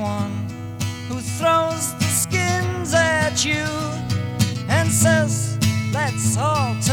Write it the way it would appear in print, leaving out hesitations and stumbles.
someone who throws the skins at you and says, let's all